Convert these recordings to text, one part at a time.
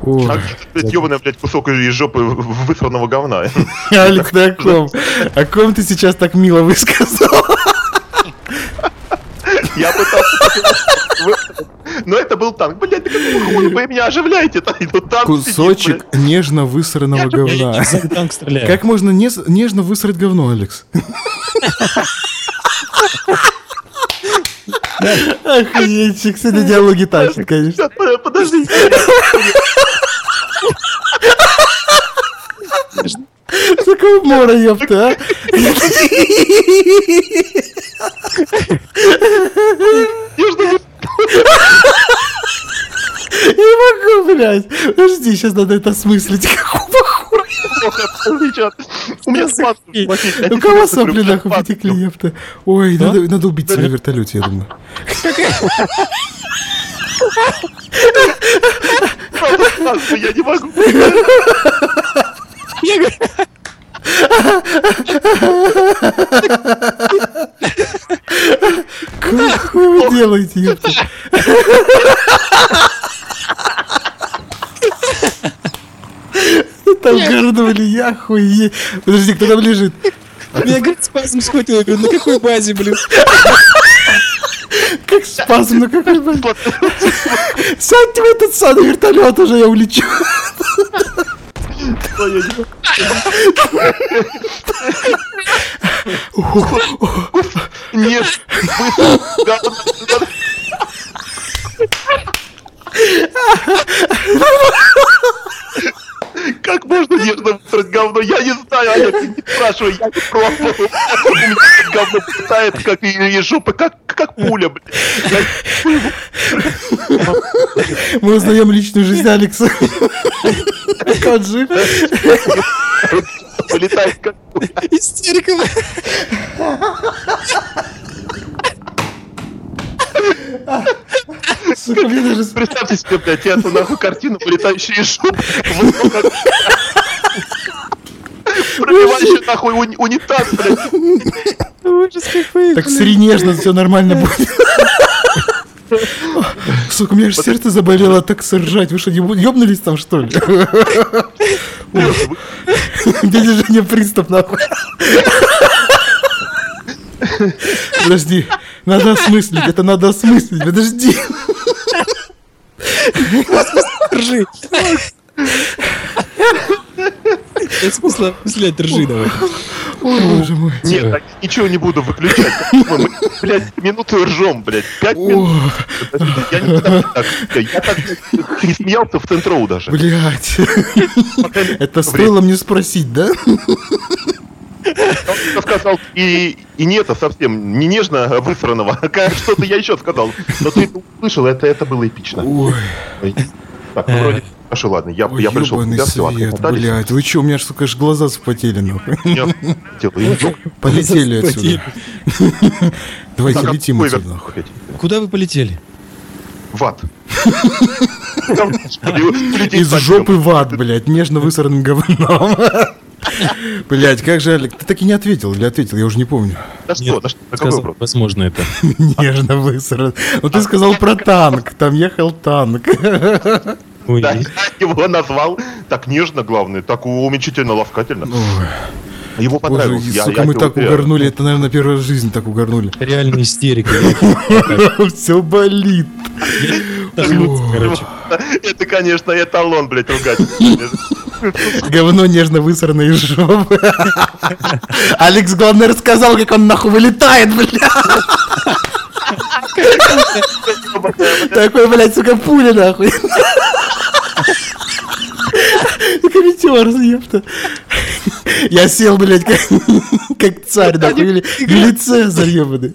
А блядь, ёбаный, блядь, кусок из жопы высранного говна. Алекс, ты о ком? О ком ты сейчас так мило высказал? Я пытался... Но это был танк. Блядь, да какого хуя вы меня оживляете-то? Кусочек нежно высранного говна. Как можно нежно высрать говно, Алекс? Охуеть, кстати, диалоги тащат, конечно. Подожди. Такой мора, ёпта, а? Я не могу, блядь. Подожди, сейчас надо это осмыслить. Какого хуя? У меня сопли. У кого сопли нахуй потекли, ёпта? Ой, надо убить себя в вертолете, я думаю. Я не могу. Какой хуй вы делаете, ёпта? Там горнули, я хуе. Подожди, кто там лежит? Меня, говорит, спазм схватил. Я говорю, на какой базе, блин? Как спазм, на какой базе? Сядьте в этот самый вертолет уже, я улечу. Нет, как можно нежно высрать говно? Я не знаю, Олег, не спрашивай, я не пробовал. У меня говно питает, как и жопа, как пуля, блядь. Мы узнаем личную жизнь Алекса. Как он жив? Полетает как пуля. Истерика. Сука, мне даже... Представьте себе, блядь, эту нахуй картину, вылетающую из жопы. Пробивающий нахуй унитаз, блядь. Ужас какой. Так сренежно, все нормально будет. Сука, у меня аж сердце заболело так сржать. Вы что, ёбнулись там, что ли? Дядя Женя, приступ, нахуй. Подожди, надо осмыслить, это надо осмыслить, подожди. Ржи. Смысла мыслять, ржи давай. Ой, боже мой. Нет, так ничего не буду выключать. Мы, блядь, минуту ржем, блядь. 5 минут. Я никогда так. Я так не смеялся в Центроу даже. Блядь. Это стоило мне спросить, да? Он сказал, и не это совсем, не нежно высранного, а что-то я еще сказал. Но ты услышал, это было эпично. Ой. Так, ну вроде... Хорошо, ладно, я пришел в себя, все, свет, блядь, вы чё, у меня ж, сука, аж глаза вспотели, нахуй. Полетели отсюда. Давайте летим отсюда, нахуй. Куда вы полетели? В ад. Из жопы в ад, блядь, нежно высранным говном. Блядь, как же, Олег, ты так и не ответил или ответил, я уже не помню. Да что, какой вопрос? Возможно, это. Нежно высран. Ну ты сказал про танк, там ехал танк. Ой. Да, я его назвал так нежно, главное, так уменьшительно-ласкательно. Его понравилось. Боже, сука, мы так угорнули, это, наверное, первая в жизни так угорнули. Реальная истерика. Все болит. Это, конечно, эталон, блядь, ругать. Говно нежно высрано из жопы. Алекс, главное, рассказал, как он нахуй вылетает, блядь. Такой, блядь, сука, пуля, нахуй. Комитер, ёпта. Я сел, блядь, как царь, нахуй, или Цезарь, ёбаный.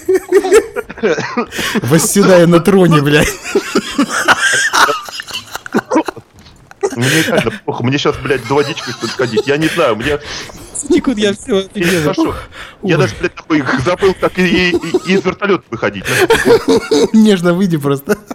Восседая на троне, блядь. Мне реально плохо, мне сейчас, блядь, за водичкой что-то ходить, я не знаю, мне... Никуда я все офигел. Я даже, блядь, такой забыл, как и из вертолета выходить. Нежно выйди просто.